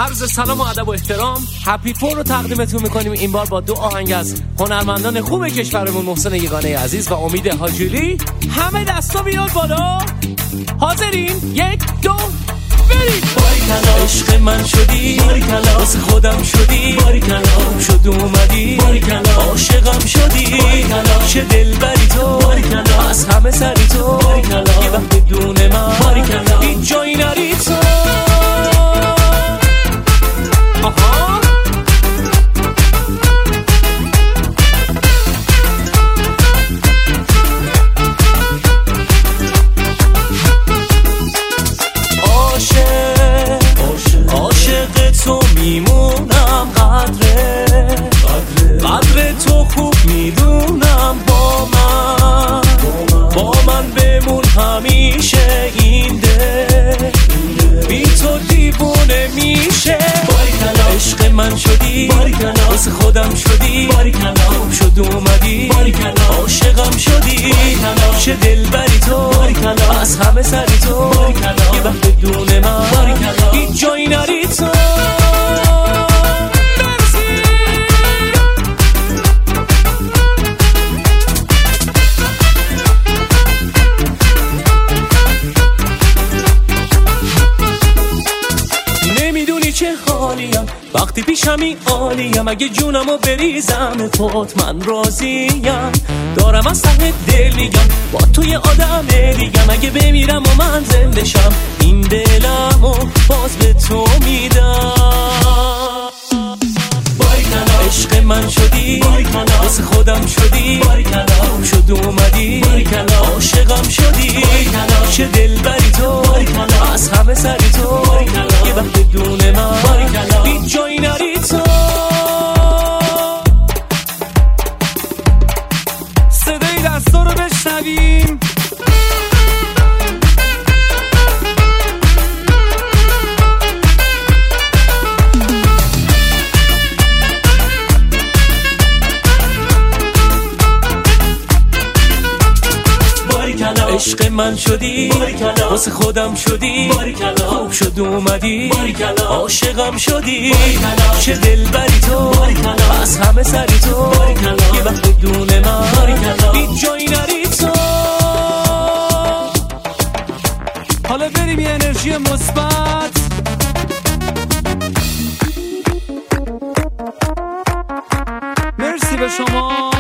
عرض سلام و ادب و احترام. هپی فور رو تقدیمتون میکنیم این بار با 2 آهنگ از هنرمندان خوب کشورمون، محسن یگانه عزیز و امید حاجیلی. همه دستا بیاد بالا. حاضرین؟ 1 2 بریم. باریکلا عشق من شدی، باریکلا واسه خودم شدی، باریکلا شد اومدی، باریکلا عاشقم شدی، باریکلا چه دلبری تو، باریکلا از همه سری تو، باریکلا یه وقت بدون من، باریکلا هیچ جایی نری تو. آها عاشق تو میمونم، قدر تو خوب میدونم، با من بمون همیشه، این دل بی تو دیوونه میشه. باریکلا عشق من شدی، باریکلا واسه خودم شدی، باریکلا خوب شد اومدی، باریکلا عاشقم شدی، باریکلا چه دلبری تو، باریکلا از همه سری تو، باریکلا یه وقت بدون من، باریکلا هیچ جایی نری تو. وقتی پیشمی عالیم، اگه جونمو بریزم پات من راضیم، دارم از ته دل میگم با توی آدم دیگم، اگه بمیرم و من زنده شم این دلمو باز به تو میدم. باریکلا عشق من شدی، باریکلا واسه خودم شدی، باریکلا خوب شد اومدی، باریکلا عاشقم شدی، باریکلا چه دلبری تو، باریکلا از همه سری تو، باریکلا یه وقت بدون من، باریکلا هیچ جایی نری تو. صدای دستا رو بشنویم. عشق من شدی، باریکلا واسه خودم شدی، باریکلا خوب شد اومدی، باریکلا عاشقم شدی، باریکلا چه دلبری تو، باریکلا از همه سری تو، باریکلا یه وقت بدون من، باریکلا هیچ جایی نری تو. حالا بریم یه انرژی مثبت. مرسی به شما.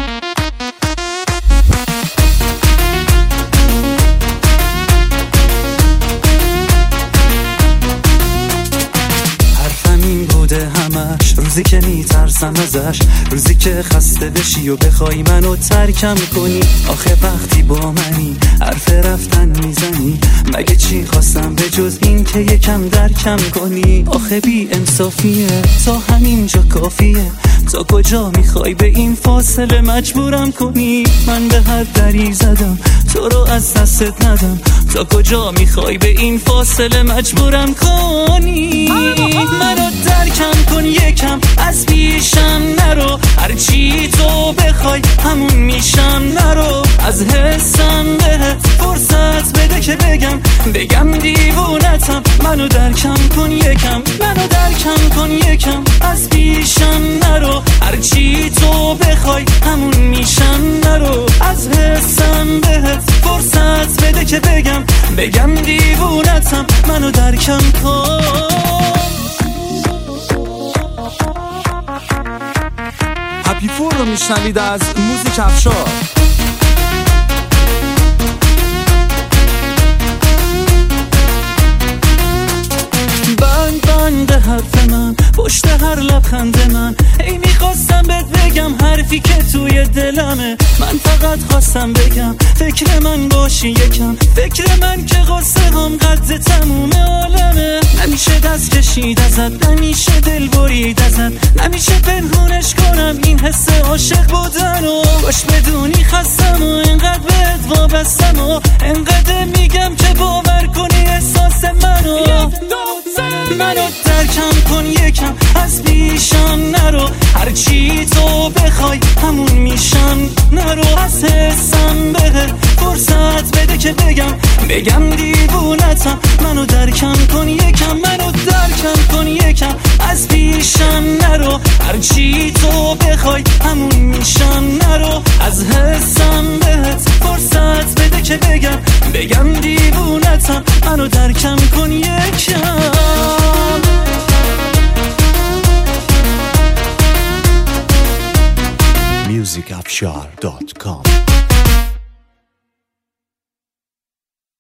همش روزی که میترسم ازش، روزی که خسته بشی و بخوای منو ترکم کنی، آخه وقتی با منی حرف رفتن میزنی، مگه چی خواستم به جز این که یکم درکم کنی؟ آخه بی انصافیه، تا همینجا کافیه، تا کجا میخوای به این فاصله مجبورم کنی؟ من به هر دری زدم تو رو از دستت ندم، تا کجا میخوای به این فاصله مجبورم کنی؟ منو درکم کن یکم، از پیشم نرو، هرچی تو بخوای همون میشم، نرو از حسم بهت فرصت بده که بگم دیوونتم. منو درکم کن یکم، منو درکم کن یکم، از پیشم نرو، هرچی تو بخوای همون میشم، نرو از حسم بهت فرصت بده که بگم دیوونتم. منو درکم کن. هپی فور رو میشنوید از موزیک افشار. بند حرف من، پشت هر لبخند من، ای میخواستم بهت بگم حرفی که توی دلمه، من فقط خواستم بگم فکر من باشی یکم، فکر من که قصه هم قد تموم عالمه، نمیشه دست کشید ازت، نمیشه دل برید ازت، نمیشه پنهونش کنم این حس عاشق بودن و باش بدونی خستم و اینقدر بهت وابستم و اینقدر میگم که باور کنی احساس منو. منو درکم کن یکم، از پیشم نرو، هرچی تو بخوای همون میشم، نرو از حسم بهت فرصت بده که بگم دیوونتم. منو درکم کن یکم، منو درکم کن یکم، از پیشم نرو، هرچی تو بخوای همون میشم، نرو از حسم بهت فرصت بده که بگم دیوونتم، منو درکم کن یکم. musicafshar.com